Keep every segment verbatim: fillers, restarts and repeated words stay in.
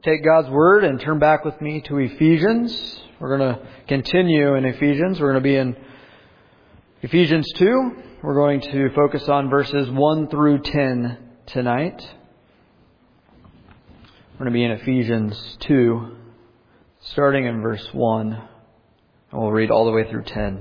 take God's Word and turn back with me to Ephesians. We're going to continue in Ephesians. We're going to be in Ephesians two. We're going to focus on verses one through ten tonight. We're going to be in Ephesians two, starting in verse one. And we'll read all the way through ten.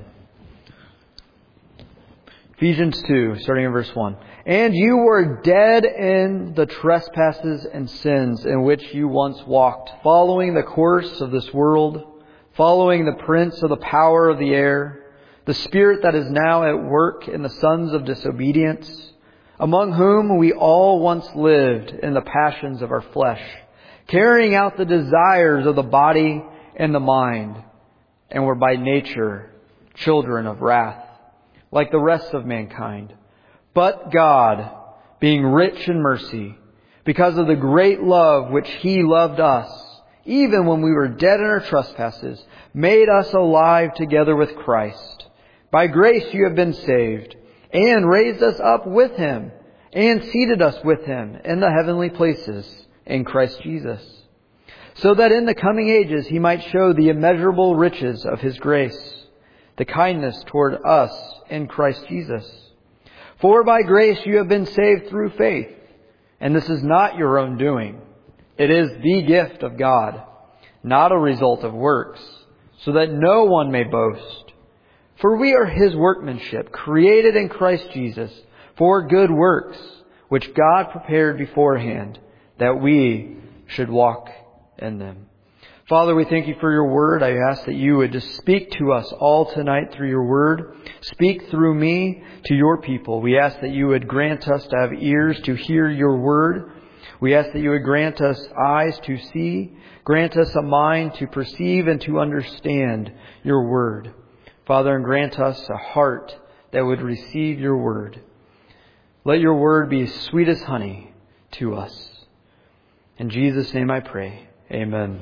Ephesians two, starting in verse one. And you were dead in the trespasses and sins in which you once walked, following the course of this world, following the prince of the power of the air, the spirit that is now at work in the sons of disobedience, among whom we all once lived in the passions of our flesh, carrying out the desires of the body and the mind, and were by nature children of wrath, like the rest of mankind. But God, being rich in mercy, because of the great love which He loved us, even when we were dead in our trespasses, made us alive together with Christ. By grace you have been saved, and raised us up with Him, and seated us with Him in the heavenly places in Christ Jesus, so that in the coming ages He might show the immeasurable riches of His grace, the kindness toward us in Christ Jesus. For by grace you have been saved through faith, and this is not your own doing. It is the gift of God, not a result of works, so that no one may boast. For we are His workmanship, created in Christ Jesus, for good works, which God prepared beforehand, that we should walk in them. Father, we thank You for Your Word. I ask that You would just speak to us all tonight through Your Word. Speak through me to Your people. We ask that You would grant us to have ears to hear Your Word. We ask that You would grant us eyes to see, grant us a mind to perceive and to understand Your Word. Father, and grant us a heart that would receive Your Word. Let Your Word be sweet as honey to us. In Jesus' name I pray. Amen.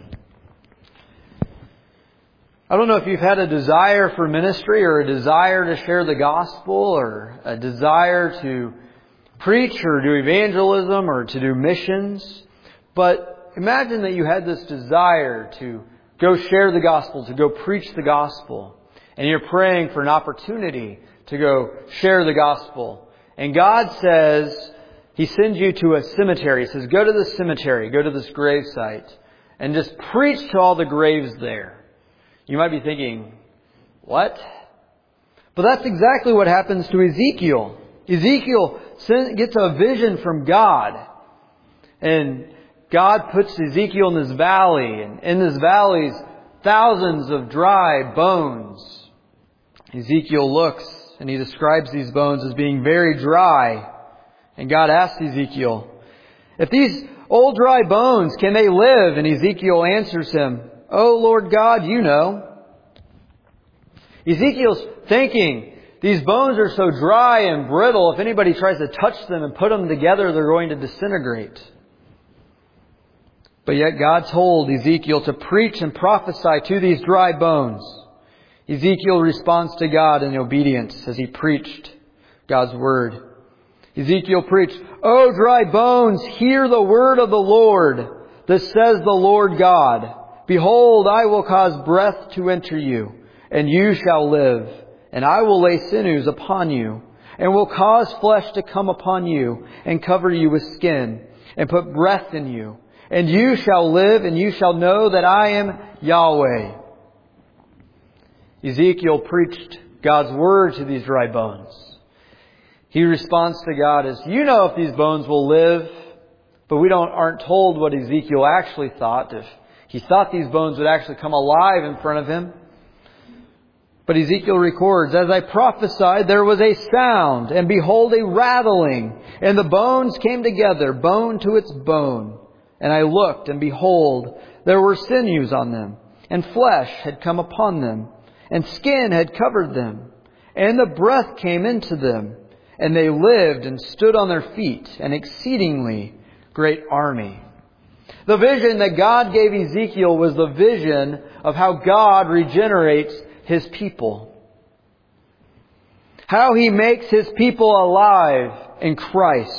I don't know if you've had a desire for ministry or a desire to share the gospel or a desire to preach or do evangelism or to do missions. But imagine that you had this desire to go share the gospel, to go preach the gospel. And you're praying for an opportunity to go share the gospel. And God says, He sends you to a cemetery. He says, go to the cemetery, go to this grave site, and just preach to all the graves there. You might be thinking, what? But that's exactly what happens to Ezekiel. Ezekiel gets a vision from God. And God puts Ezekiel in this valley. And in this valley, thousands of dry bones. Ezekiel looks and he describes these bones as being very dry. And God asks Ezekiel, if these old dry bones, can they live? And Ezekiel answers him, oh, Lord God, You know. Ezekiel's thinking, these bones are so dry and brittle, if anybody tries to touch them and put them together, they're going to disintegrate. But yet God told Ezekiel to preach and prophesy to these dry bones. Ezekiel responds to God in obedience as he preached God's word. Ezekiel preached, O dry bones, hear the word of the Lord. Thus says the Lord God, behold, I will cause breath to enter you, and you shall live. And I will lay sinews upon you, and will cause flesh to come upon you, and cover you with skin, and put breath in you. And you shall live, and you shall know that I am Yahweh. Ezekiel preached God's word to these dry bones. He responds to God as, you know if these bones will live, but we don't aren't told what Ezekiel actually thought. If he thought these bones would actually come alive in front of him. But Ezekiel records, as I prophesied, there was a sound, and behold, a rattling, and the bones came together, bone to its bone. And I looked, and behold, there were sinews on them, and flesh had come upon them, and skin had covered them. And the breath came into them, and they lived and stood on their feet, an exceedingly great army. The vision that God gave Ezekiel was the vision of how God regenerates His people. How He makes His people alive in Christ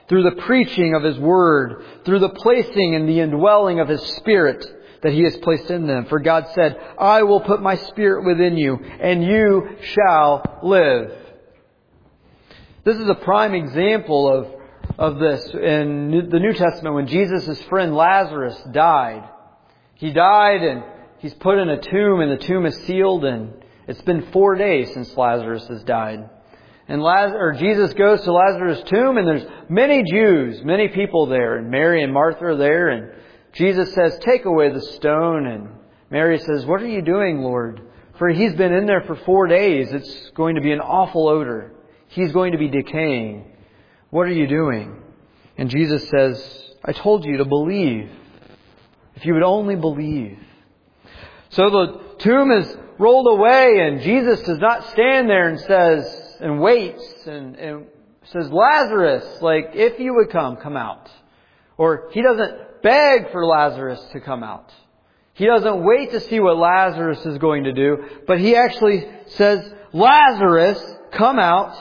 through the preaching of His Word, through the placing and the indwelling of His Spirit that He has placed in them. For God said, I will put my Spirit within you, and you shall live. This is a prime example of, of this in the New Testament when Jesus' friend Lazarus died. He died and he's put in a tomb, and the tomb is sealed, and it's been four days since Lazarus has died. And Lazarus, or Jesus goes to Lazarus' tomb, and there's many Jews, many people there, and Mary and Martha are there, and Jesus says, take away the stone, and Mary says, what are you doing, Lord? For he's been in there for four days. It's going to be an awful odor. He's going to be decaying. What are you doing? And Jesus says, I told you to believe. If you would only believe. So the tomb is rolled away, and Jesus does not stand there and says, and waits, and, and says, Lazarus, like, if you would come, come out. Or He doesn't beg for Lazarus to come out. He doesn't wait to see what Lazarus is going to do, but He actually says, Lazarus, come out.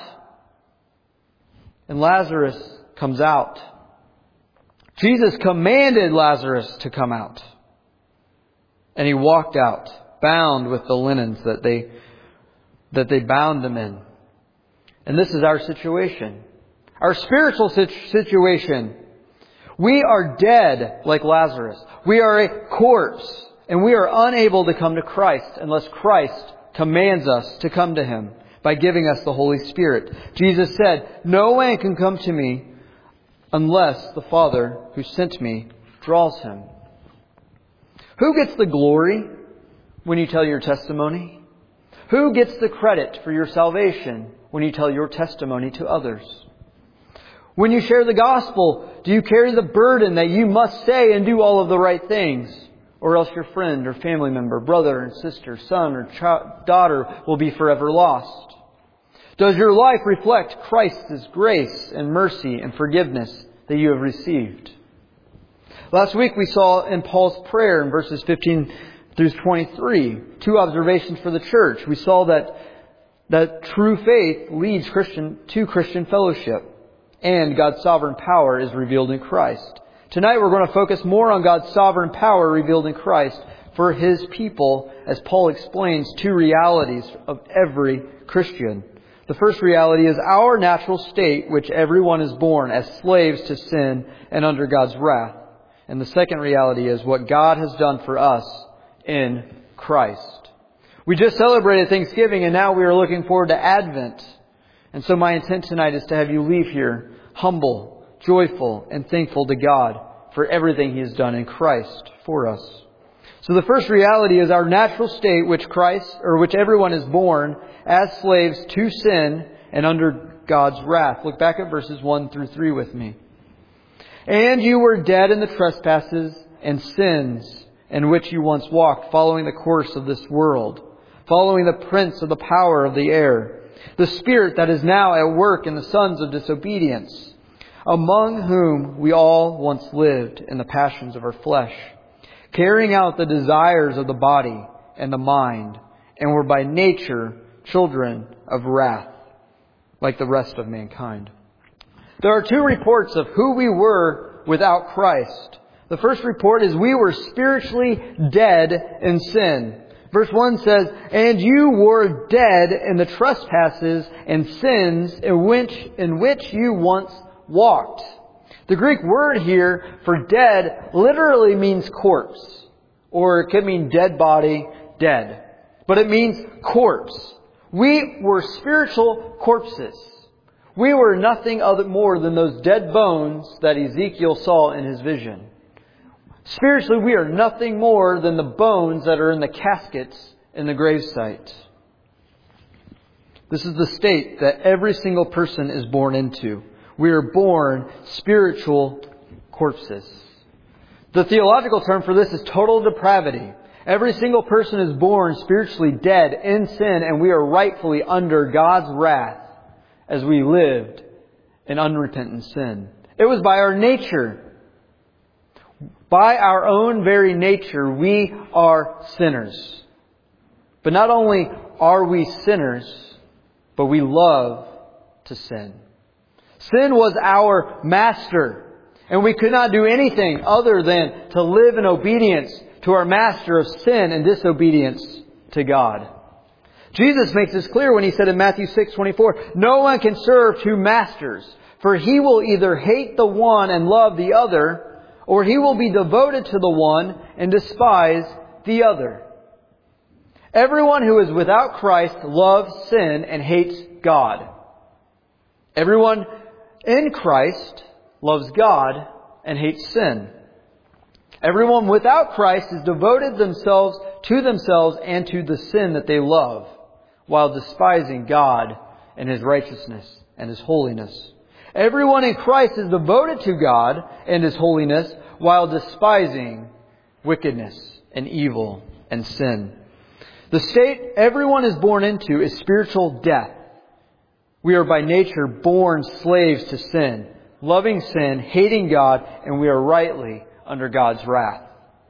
And Lazarus comes out. Jesus commanded Lazarus to come out. And he walked out, bound with the linens that they, that they bound him in. And this is our situation. Our spiritual situation. We are dead like Lazarus. We are a corpse. And we are unable to come to Christ unless Christ commands us to come to Him by giving us the Holy Spirit. Jesus said, no one can come to me unless the Father who sent me draws him. Who gets the glory when you tell your testimony? Who gets the credit for your salvation when you tell your testimony to others? When you share the gospel, do you carry the burden that you must say and do all of the right things? Or else your friend or family member, brother and sister, son or child, daughter will be forever lost. Does your life reflect Christ's grace and mercy and forgiveness that you have received? Last week we saw in Paul's prayer in verses fifteen through twenty-three, two observations for the church. We saw that, that true faith leads Christian to Christian fellowship, and God's sovereign power is revealed in Christ. Tonight we're going to focus more on God's sovereign power revealed in Christ for His people, as Paul explains two realities of every Christian. The first reality is our natural state, which everyone is born as slaves to sin and under God's wrath. And the second reality is what God has done for us in Christ. We just celebrated Thanksgiving, and now we are looking forward to Advent. And so my intent tonight is to have you leave here humble, joyful, and thankful to God for everything He has done in Christ for us. So the first reality is our natural state, which Christ, or which everyone is born as slaves to sin and under God's wrath. Look back at verses one through three with me. And you were dead in the trespasses and sins in which you once walked, following the course of this world, following the prince of the power of the air, the spirit that is now at work in the sons of disobedience, among whom we all once lived in the passions of our flesh, carrying out the desires of the body and the mind, and were by nature children of wrath, like the rest of mankind. There are two reports of who we were without Christ. The first report is we were spiritually dead in sin. Verse one says, and you were dead in the trespasses and sins in which, in which you once walked. The Greek word here for dead literally means corpse. Or it could mean dead body, dead. But it means corpse. We were spiritual corpses. We were nothing other more than those dead bones that Ezekiel saw in his vision. Spiritually, we are nothing more than the bones that are in the caskets in the gravesite. This is the state that every single person is born into. We are born spiritual corpses. The theological term for this is total depravity. Every single person is born spiritually dead in sin, and we are rightfully under God's wrath as we lived in unrepentant sin. It was by our nature. By our own very nature, we are sinners. But not only are we sinners, but we love to sin. Sin was our master, and we could not do anything other than to live in obedience to our master of sin and disobedience to God. Jesus makes this clear when He said in Matthew six twenty-four, "No one can serve two masters, for he will either hate the one and love the other, or he will be devoted to the one and despise the other." Everyone who is without Christ loves sin and hates God. Everyone in Christ loves God and hates sin. Everyone without Christ has devoted themselves to themselves and to the sin that they love, while despising God and His righteousness and His holiness. Everyone in Christ is devoted to God and His holiness, while despising wickedness and evil and sin. The state everyone is born into is spiritual death. We are by nature born slaves to sin, loving sin, hating God, and we are rightly under God's wrath.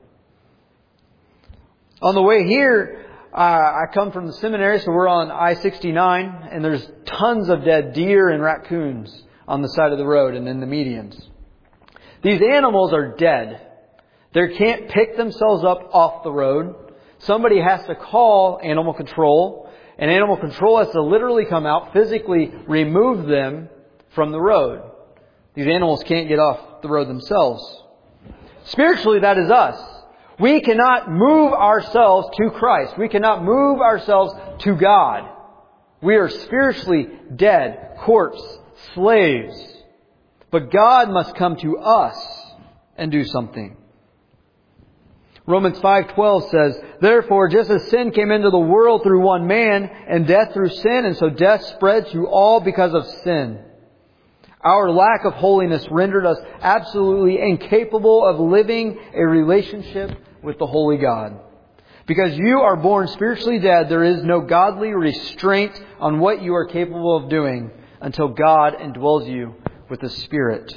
On the way here, uh, I come from the seminary, so we're on I sixty-nine, and there's tons of dead deer and raccoons on the side of the road and in the medians. These animals are dead. They can't pick themselves up off the road. Somebody has to call animal control, and animal control has to literally come out, physically remove them from the road. These animals can't get off the road themselves. Spiritually, that is us. We cannot move ourselves to Christ. We cannot move ourselves to God. We are spiritually dead, corpse, slaves. But God must come to us and do something. Romans five twelve says, "Therefore, just as sin came into the world through one man, and death through sin, and so death spread to all because of sin. Our lack of holiness rendered us absolutely incapable of living a relationship with the holy God. Because you are born spiritually dead, there is no godly restraint on what you are capable of doing until God indwells you with the Spirit."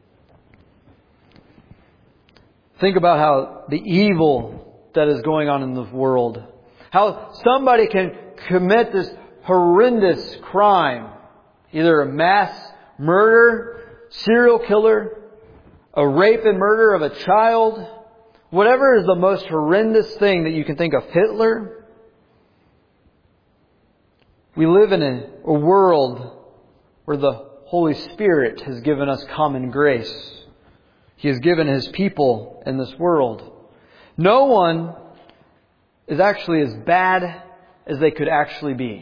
Think about how the evil that is going on in the world. How somebody can commit this horrendous crime. Either a mass murder, serial killer, a rape and murder of a child. Whatever is the most horrendous thing that you can think of. Hitler. We live in a, a world where the Holy Spirit has given us common grace. He has given His people in this world. No one is actually as bad as they could actually be.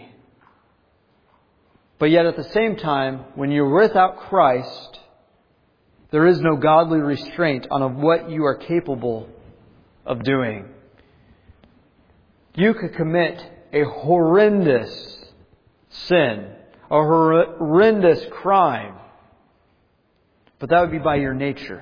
But yet at the same time, when you're without Christ, there is no godly restraint on what you are capable of doing. You could commit a horrendous sin, a horrendous crime, but that would be by your nature.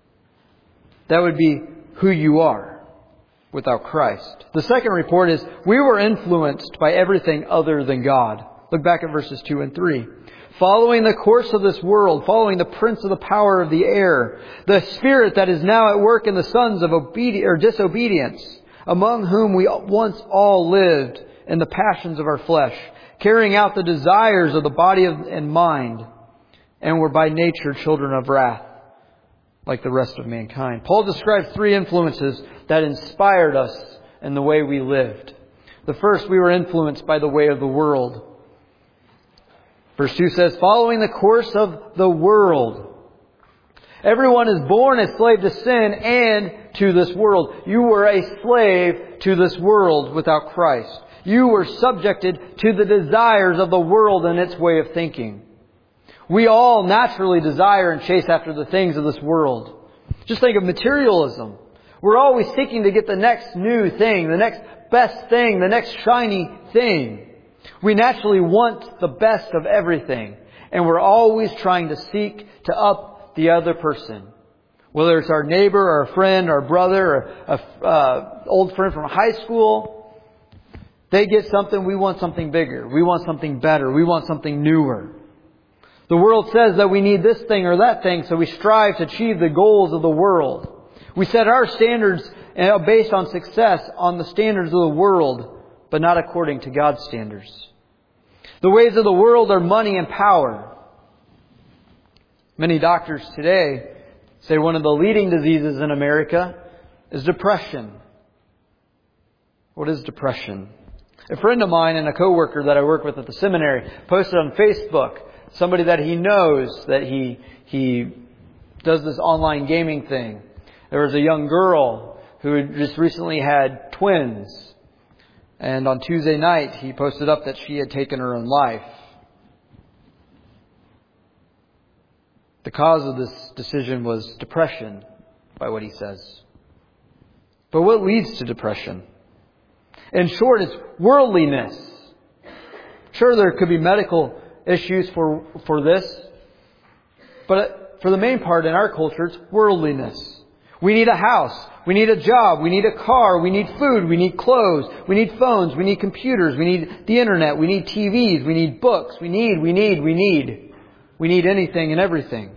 That would be who you are without Christ. The second report is, we were influenced by everything other than God. Look back at verses two and three. "Following the course of this world, following the prince of the power of the air, the spirit that is now at work in the sons of obedi- or disobedience, among whom we once all lived in the passions of our flesh, carrying out the desires of the body and mind, and were by nature children of wrath, like the rest of mankind." Paul describes three influences that inspired us in the way we lived. The first, we were influenced by the way of the world. Verse two says, "Following the course of the world." Everyone is born a slave to sin and to this world. You were a slave to this world without Christ. You were subjected to the desires of the world and its way of thinking. We all naturally desire and chase after the things of this world. Just think of materialism. We're always seeking to get the next new thing, the next best thing, the next shiny thing. We naturally want the best of everything. And we're always trying to seek to up the other person. Whether it's our neighbor, or a friend, or a brother, or an uh, old friend from high school. They get something, we want something bigger. We want something better. We want something newer. The world says that we need this thing or that thing, so we strive to achieve the goals of the world. We set our standards based on success on the standards of the world, but not according to God's standards. The ways of the world are money and power. Many doctors today say one of the leading diseases in America is depression. What is depression? A friend of mine and a coworker that I work with at the seminary posted on Facebook, somebody that he knows, that he he does this online gaming thing. There was a young girl who had just recently had twins. And on Tuesday night, he posted up that she had taken her own life. The cause of this decision was depression, by what he says. But what leads to depression? In short, it's worldliness. Sure, there could be medical issues for, for this, but for the main part in our culture, it's worldliness. We need a house. We need a job. We need a car. We need food. We need clothes. We need phones. We need computers. We need the internet. We need T Vs. We need books. We need, we need, we need. We need anything and everything.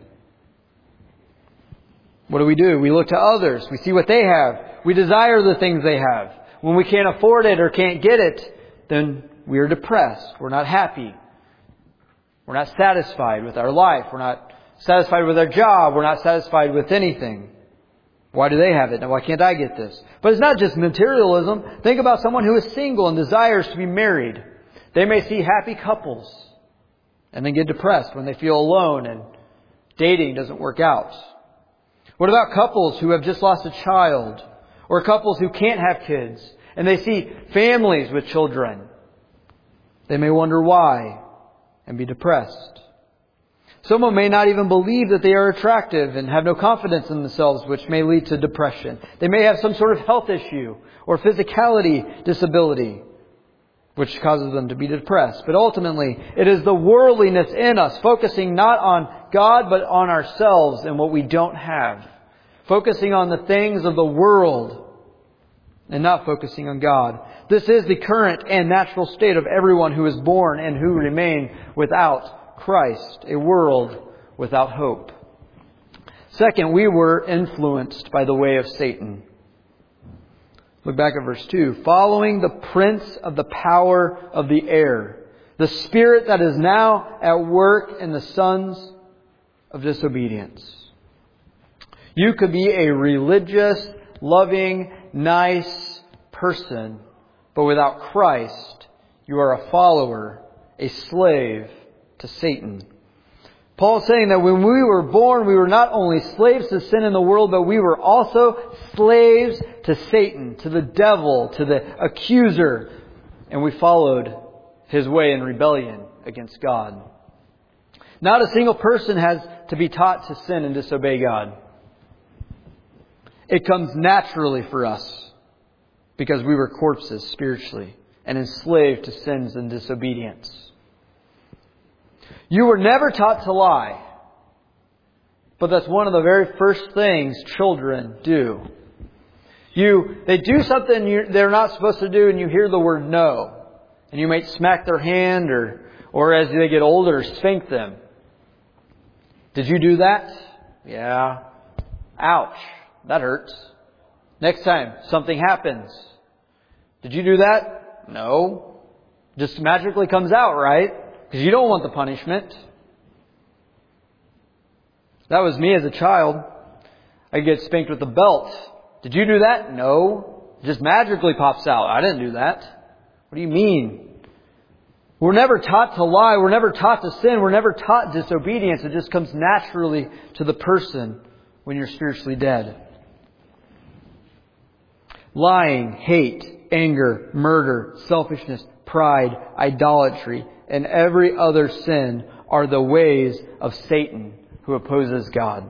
What do we do? We look to others. We see what they have. We desire the things they have. When we can't afford it or can't get it, then we are depressed. We're not happy. We're not satisfied with our life. We're not satisfied with our job. We're not satisfied with anything. Why do they have it? Now, why can't I get this? But it's not just materialism. Think about someone who is single and desires to be married. They may see happy couples and then get depressed when they feel alone and dating doesn't work out. What about couples who have just lost a child, or couples who can't have kids and they see families with children? They may wonder why and be depressed. Someone may not even believe that they are attractive and have no confidence in themselves, which may lead to depression. They may have some sort of health issue or physicality disability, which causes them to be depressed. But ultimately, it is the worldliness in us, focusing not on God, but on ourselves and what we don't have. Focusing on the things of the world and not focusing on God. This is the current and natural state of everyone who is born and who remain without Christ, a world without hope. Second, we were influenced by the way of Satan. Look back at verse two. Following the prince of the power of the air, the spirit that is now at work in the sons of disobedience. You could be a religious, loving, nice person, but without Christ, you are a follower, a slave to Satan. Paul is saying that when we were born, we were not only slaves to sin in the world, but we were also slaves to Satan, to the devil, to the accuser. And we followed his way in rebellion against God. Not a single person has to be taught to sin and disobey God. It comes naturally for us because we were corpses spiritually and enslaved to sins and disobedience. You were never taught to lie, but that's one of the very first things children do. You, they do something you, they're not supposed to do, and you hear the word no, and you might smack their hand, or, or as they get older, spank them. Did you do that? Yeah. Ouch. That hurts. Next time something happens. Did you do that? No. Just magically comes out, right? Because you don't want the punishment. That was me as a child. I get spanked with a belt. Did you do that? No. It just magically pops out. I didn't do that. What do you mean? We're never taught to lie. We're never taught to sin. We're never taught disobedience. It just comes naturally to the person when you're spiritually dead. Lying, hate, anger, murder, selfishness, pride, idolatry, and every other sin are the ways of Satan who opposes God.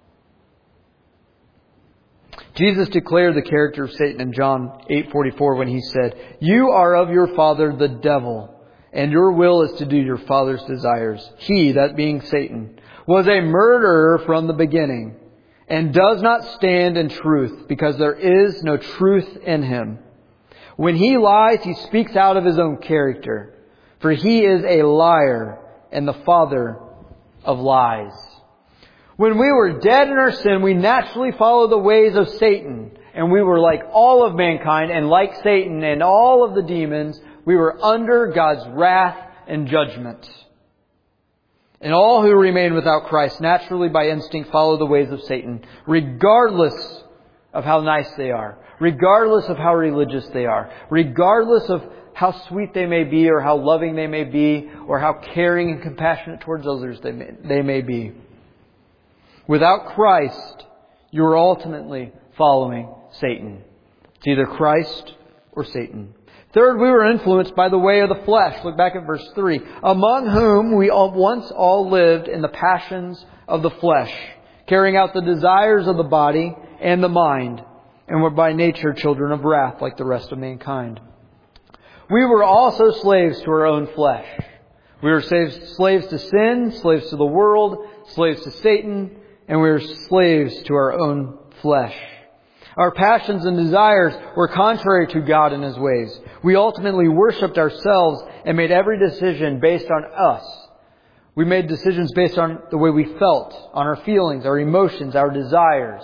Jesus declared the character of Satan in John eight forty-four when He said, "You are of your father the devil, and your will is to do your father's desires. He," that being Satan, "was a murderer from the beginning, and does not stand in truth, because there is no truth in him. When he lies, he speaks out of his own character, for he is a liar and the father of lies." When we were dead in our sin, we naturally followed the ways of Satan, and we were like all of mankind, and like Satan and all of the demons, we were under God's wrath and judgment. And all who remain without Christ naturally by instinct follow the ways of Satan, regardless of how nice they are, regardless of how religious they are, regardless of how sweet they may be or how loving they may be or how caring and compassionate towards others they may, they may be. Without Christ, you are ultimately following Satan. It's either Christ or Satan. Third, we were influenced by the way of the flesh. Look back at verse three. Among whom we all once all lived in the passions of the flesh, carrying out the desires of the body and the mind, and were by nature children of wrath like the rest of mankind. We were also slaves to our own flesh. We were slaves, slaves to sin, slaves to the world, slaves to Satan, and we were slaves to our own flesh. Our passions and desires were contrary to God and His ways. We ultimately worshipped ourselves and made every decision based on us. We made decisions based on the way we felt, on our feelings, our emotions, our desires.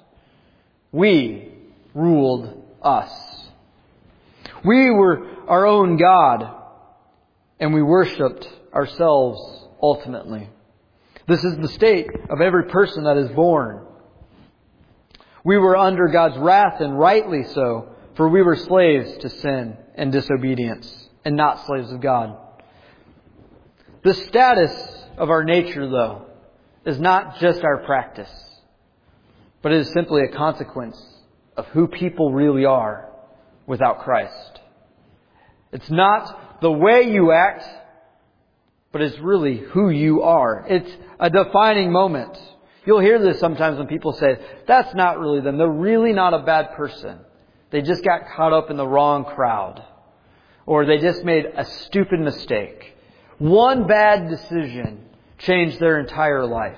We ruled us. We were our own God, and we worshipped ourselves ultimately. This is the state of every person that is born. We were under God's wrath, and rightly so, for we were slaves to sin and disobedience, and not slaves of God. The status of our nature, though, is not just our practice, but it is simply a consequence of who people really are without Christ. It's not the way you act, but it's really who you are. It's a defining moment. You'll hear this sometimes when people say, that's not really them. They're really not a bad person. They just got caught up in the wrong crowd. Or they just made a stupid mistake. One bad decision changed their entire life.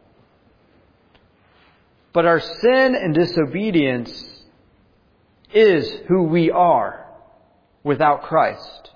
But our sin and disobedience is who we are without Christ.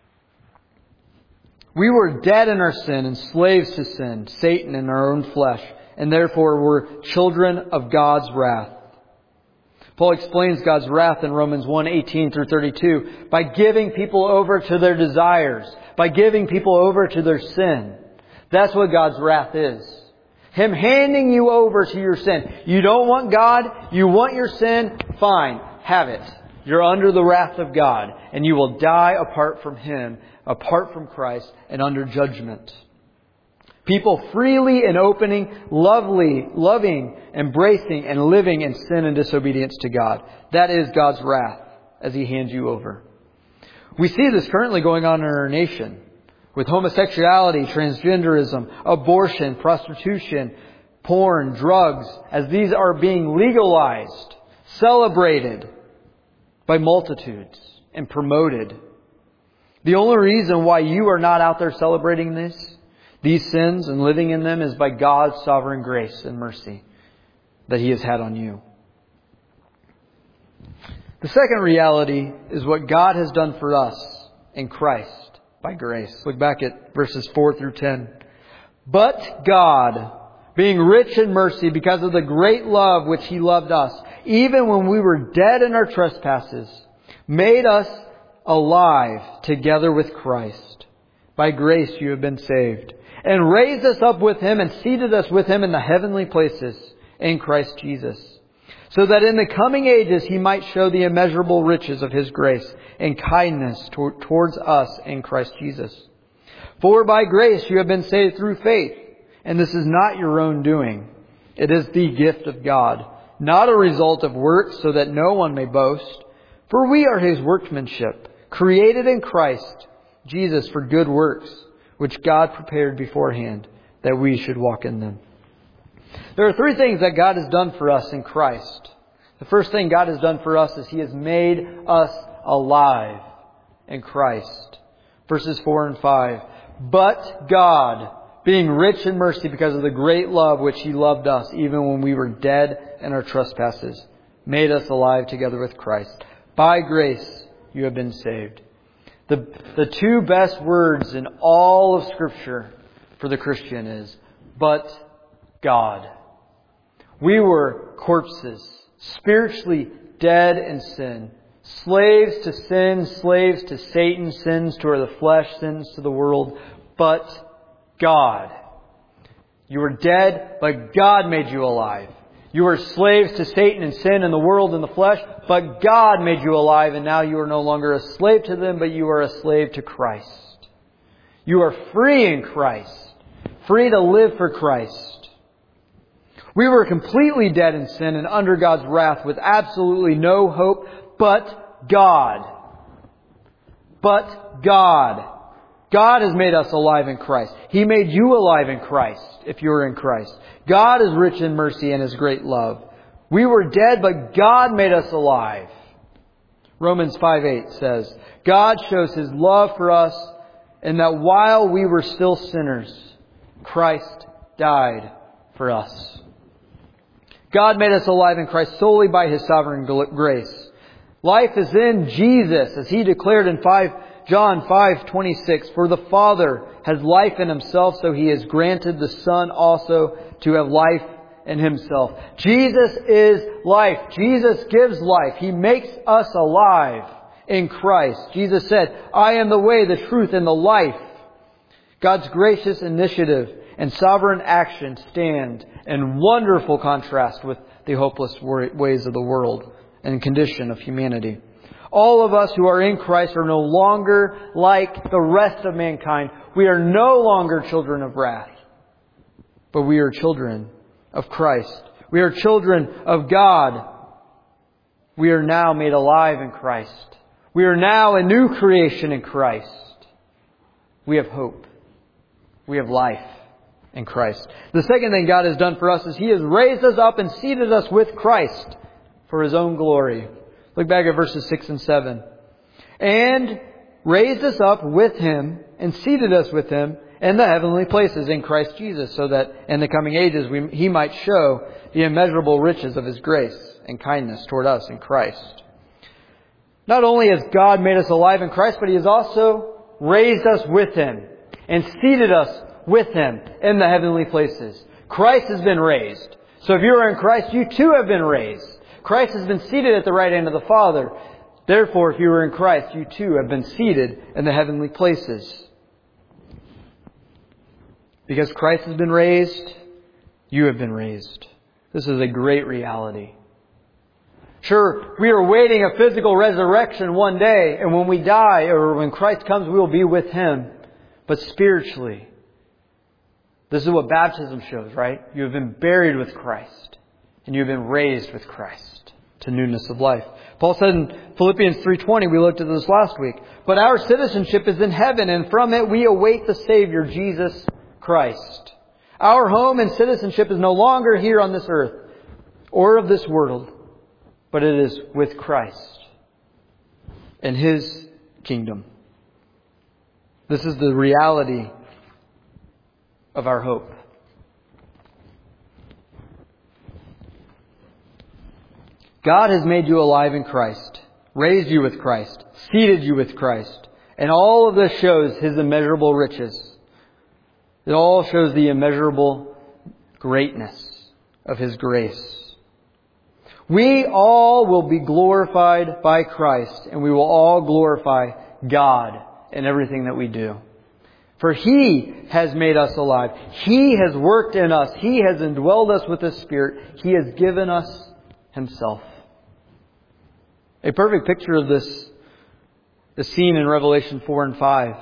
We were dead in our sin and slaves to sin, Satan and our own flesh, and therefore were children of God's wrath. Paul explains God's wrath in Romans one eighteen through thirty-two by giving people over to their desires, by giving people over to their sin. That's what God's wrath is. Him handing you over to your sin. You don't want God, you want your sin, fine, have it. You're under the wrath of God, and you will die apart from Him, apart from Christ, and under judgment. People freely and opening, lovely, loving, embracing, and living in sin and disobedience to God. That is God's wrath as He hands you over. We see this currently going on in our nation with homosexuality, transgenderism, abortion, prostitution, porn, drugs, as these are being legalized, celebrated by multitudes, and promoted. The only reason why you are not out there celebrating this, these sins and living in them, is by God's sovereign grace and mercy that He has had on you. The second reality is what God has done for us in Christ by grace. Look back at verses four through ten. But God, being rich in mercy because of the great love which He loved us, even when we were dead in our trespasses, made us alive together with Christ. By grace you have been saved, and raised us up with Him and seated us with Him in the heavenly places in Christ Jesus, so that in the coming ages He might show the immeasurable riches of His grace and kindness to- towards us in Christ Jesus. For by grace you have been saved through faith, and this is not your own doing. It is the gift of God, not a result of works, so that no one may boast. For we are His workmanship, created in Christ Jesus for good works, which God prepared beforehand that we should walk in them. There are three things that God has done for us in Christ. The first thing God has done for us is He has made us alive in Christ. Verses four and five. But God, being rich in mercy because of the great love which He loved us, even when we were dead in our trespasses, made us alive together with Christ. By grace you have been saved. The, the two best words in all of Scripture for the Christian is, but God. We were corpses, spiritually dead in sin, slaves to sin, slaves to Satan, sins to the flesh, sins to the world. But God You were dead, but God made you alive. You were slaves to Satan and sin and the world and the flesh, but God made you alive, and now you are no longer a slave to them, but you are a slave to Christ. You are free in Christ, free to live for Christ. We were completely dead in sin and under God's wrath with absolutely no hope, but God. But God. God has made us alive in Christ. He made you alive in Christ, if you are in Christ. God is rich in mercy and His great love. We were dead, but God made us alive. Romans five eight says, God shows His love for us in that while we were still sinners, Christ died for us. God made us alive in Christ solely by His sovereign grace. Life is in Jesus, as He declared in John five twenty-six, for the Father has life in Himself, so He has granted the Son also to have life in Himself. Jesus is life. Jesus gives life. He makes us alive in Christ. Jesus said, I am the way, the truth, and the life. God's gracious initiative and sovereign action stand in wonderful contrast with the hopeless ways of the world and condition of humanity. All of us who are in Christ are no longer like the rest of mankind. We are no longer children of wrath, but we are children of Christ. We are children of God. We are now made alive in Christ. We are now a new creation in Christ. We have hope. We have life in Christ. The second thing God has done for us is He has raised us up and seated us with Christ for His own glory. Look back at verses six and seven. And raised us up with Him and seated us with Him in the heavenly places in Christ Jesus, so that in the coming ages we, He might show the immeasurable riches of His grace and kindness toward us in Christ. Not only has God made us alive in Christ, but He has also raised us with Him and seated us with Him in the heavenly places. Christ has been raised. So if you are in Christ, you too have been raised. Christ has been seated at the right hand of the Father. Therefore, if you are in Christ, you too have been seated in the heavenly places. Because Christ has been raised, you have been raised. This is a great reality. Sure, we are waiting a physical resurrection one day, and when we die, or when Christ comes, we will be with Him. But spiritually, this is what baptism shows, right? You have been buried with Christ, and you have been raised with Christ to newness of life. Paul said in Philippians three twenty, we looked at this last week, but our citizenship is in heaven, and from it we await the Savior, Jesus Christ. Our home and citizenship is no longer here on this earth or of this world, but it is with Christ in His kingdom. This is the reality of our hope. God has made you alive in Christ, raised you with Christ, seated you with Christ. And all of this shows His immeasurable riches. It all shows the immeasurable greatness of His grace. We all will be glorified by Christ, and we will all glorify God in everything that we do. For He has made us alive. He has worked in us. He has indwelled us with His Spirit. He has given us Himself. A perfect picture of this is seen in Revelation four and five.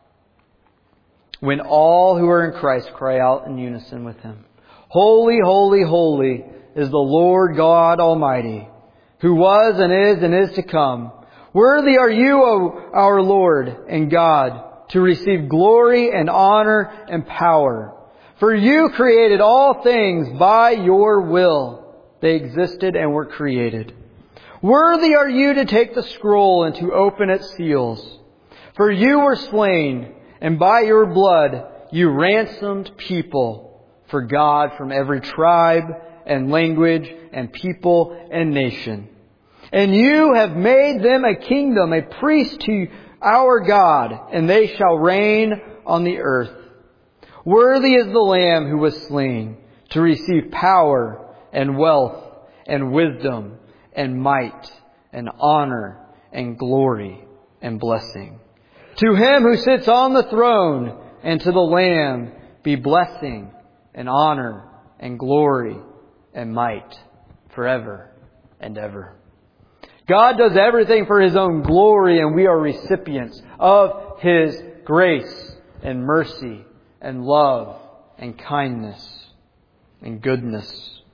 When all who are in Christ cry out in unison with Him. Holy, holy, holy is the Lord God Almighty, who was and is and is to come. Worthy are you, O our Lord and God, to receive glory and honor and power. For you created all things by your will. They existed and were created. Worthy are you to take the scroll and to open its seals. For you were slain, and by your blood you ransomed people for God from every tribe and language and people and nation. And you have made them a kingdom, a priest to our God, and they shall reign on the earth. Worthy is the Lamb who was slain to receive power and wealth and wisdom and might and honor and glory and blessing. To Him who sits on the throne and to the Lamb be blessing and honor and glory and might forever and ever. God does everything for His own glory, and we are recipients of His grace and mercy and love and kindness and goodness.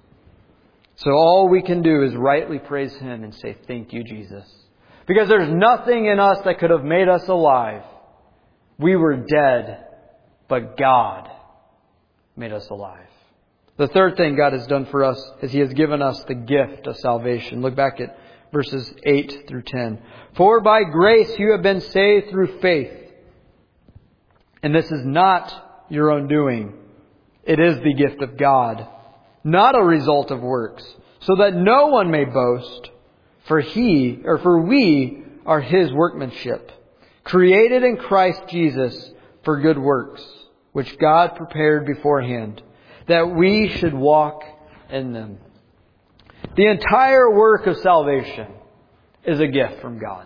So all we can do is rightly praise Him and say, thank you, Jesus. Because there's nothing in us that could have made us alive. We were dead, but God made us alive. The third thing God has done for us is He has given us the gift of salvation. Look back at verses eight through ten. For by grace you have been saved through faith. And this is not your own doing. It is the gift of God, not a result of works, so that no one may boast. For he, or for we are His workmanship, created in Christ Jesus for good works, which God prepared beforehand, that we should walk in them. The entire work of salvation is a gift from God.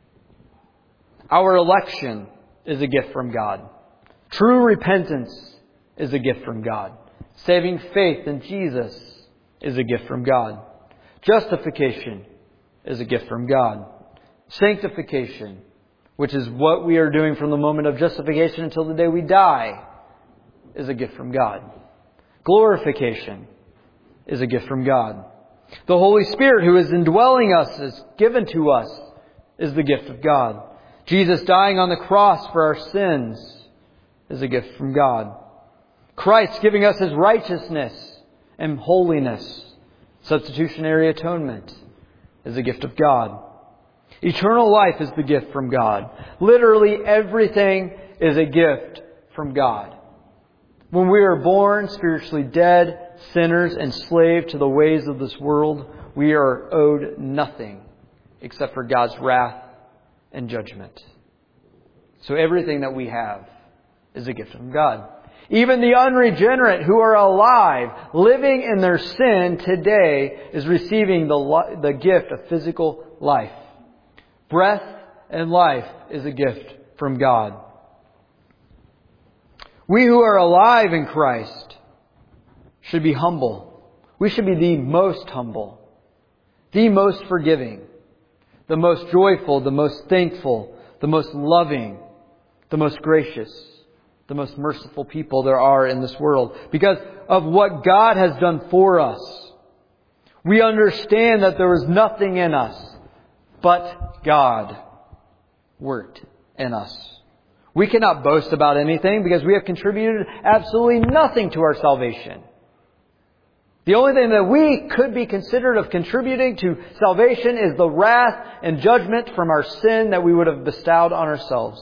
Our election is a gift from God. True repentance is a gift from God. Saving faith in Jesus is a gift from God. Justification is a gift from God. Sanctification, which is what we are doing from the moment of justification until the day we die, is a gift from God. Glorification is a gift from God. The Holy Spirit who is indwelling us, is given to us, is the gift of God. Jesus dying on the cross for our sins is a gift from God. Christ giving us His righteousness and holiness, substitutionary atonement, is a gift of God. Eternal life is the gift from God. Literally everything is a gift from God. When we are born spiritually dead, sinners, enslaved to the ways of this world, we are owed nothing except for God's wrath and judgment. So everything that we have is a gift from God. Even the unregenerate who are alive, living in their sin today, is receiving the, the gift of physical life. Breath and life is a gift from God. We who are alive in Christ should be humble. We should be the most humble, the most forgiving, the most joyful, the most thankful, the most loving, the most gracious, the most merciful people there are in this world. Because of what God has done for us. We understand that there was nothing in us, but God worked in us. We cannot boast about anything because we have contributed absolutely nothing to our salvation. The only thing that we could be considered of contributing to salvation is the wrath and judgment from our sin that we would have bestowed on ourselves.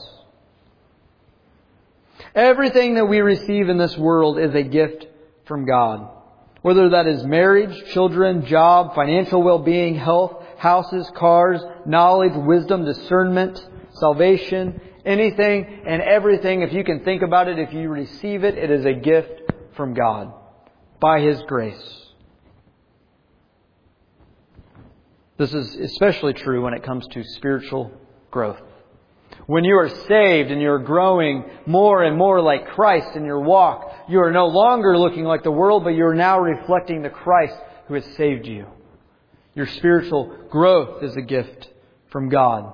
Everything that we receive in this world is a gift from God. Whether that is marriage, children, job, financial well-being, health, houses, cars, knowledge, wisdom, discernment, salvation, anything and everything, if you can think about it, if you receive it, it is a gift from God by His grace. This is especially true when it comes to spiritual growth. When you are saved and you're growing more and more like Christ in your walk, you are no longer looking like the world, but you are now reflecting the Christ who has saved you. Your spiritual growth is a gift from God.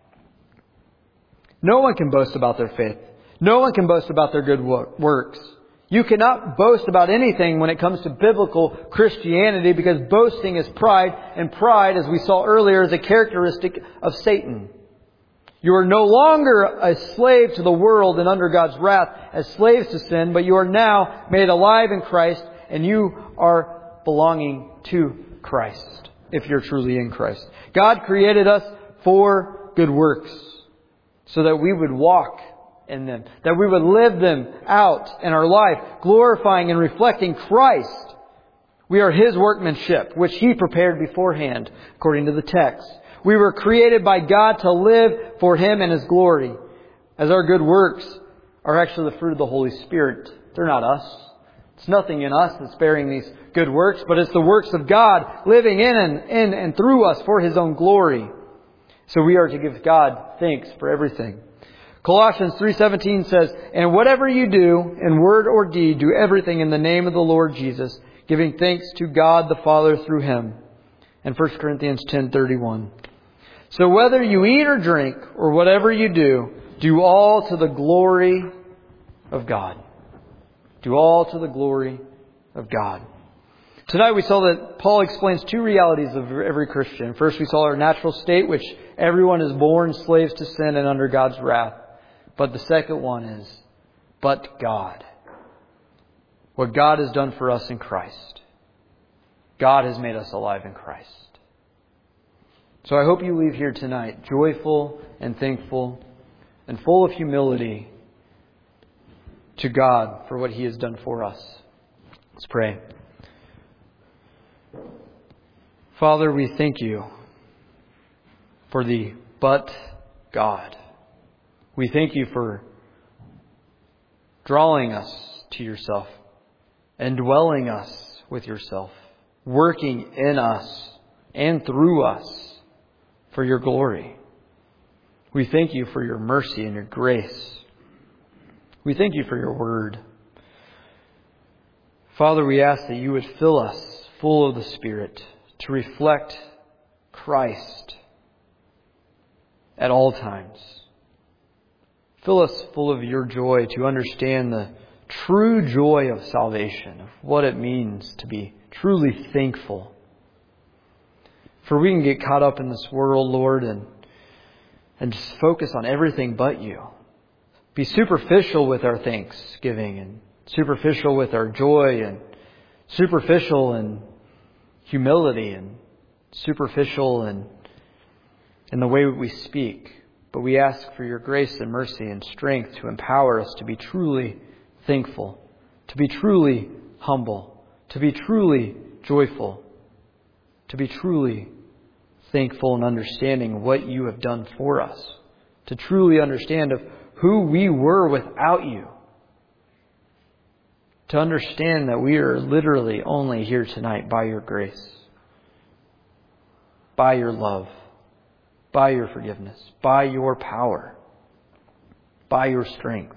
No one can boast about their faith. No one can boast about their good works. You cannot boast about anything when it comes to biblical Christianity because boasting is pride, and pride, as we saw earlier, is a characteristic of Satan. You are no longer a slave to the world and under God's wrath as slaves to sin, but you are now made alive in Christ and you are belonging to Christ if you're truly in Christ. God created us for good works so that we would walk in them, that we would live them out in our life, glorifying and reflecting Christ. We are His workmanship, which He prepared beforehand, according to the text. We were created by God to live for Him and His glory. As our good works are actually the fruit of the Holy Spirit. They're not us. It's nothing in us that's bearing these good works, but it's the works of God living in and in and through us for His own glory. So we are to give God thanks for everything. Colossians three seventeen says, "And whatever you do, in word or deed, do everything in the name of the Lord Jesus, giving thanks to God the Father through Him." And First Corinthians ten thirty-one. "So whether you eat or drink, or whatever you do, do all to the glory of God." Do all to the glory of God. Tonight we saw that Paul explains two realities of every Christian. First, we saw our natural state, which everyone is born slaves to sin and under God's wrath. But the second one is, but God. What God has done for us in Christ. God has made us alive in Christ. So I hope you leave here tonight joyful and thankful and full of humility to God for what He has done for us. Let's pray. Father, we thank You for the but God. We thank You for drawing us to Yourself, indwelling us with Yourself, working in us and through us for Your glory. We thank You for Your mercy and Your grace. We thank You for Your word. Father, we ask that You would fill us full of the Spirit to reflect Christ at all times. Fill us full of Your joy to understand the true joy of salvation, of what it means to be truly thankful. For we can get caught up in this world, Lord, and, and just focus on everything but You. Be superficial with our thanksgiving and superficial with our joy and superficial in humility and superficial in, in the way we speak. But we ask for Your grace and mercy and strength to empower us to be truly thankful, to be truly humble, to be truly joyful, to be truly thankful and understanding what You have done for us, to truly understand of who we were without You, to understand that we are literally only here tonight by Your grace, by Your love, by Your forgiveness, by Your power, by Your strength.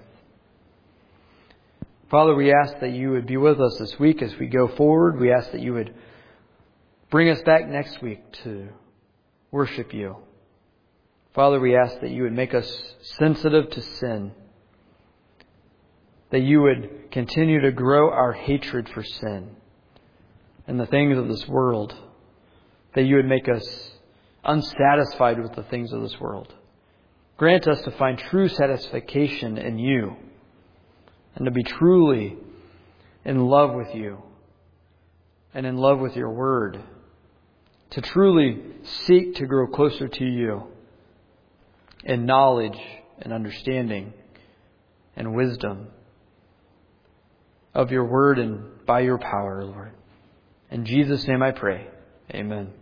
Father, we ask that You would be with us this week as we go forward. We ask that You would bring us back next week to worship You. Father, we ask that You would make us sensitive to sin, that You would continue to grow our hatred for sin and the things of this world, that You would make us unsatisfied with the things of this world. Grant us to find true satisfaction in You and to be truly in love with You and in love with Your word, to truly seek to grow closer to You in knowledge and understanding and wisdom of Your word and by Your power, Lord. In Jesus' name I pray. Amen.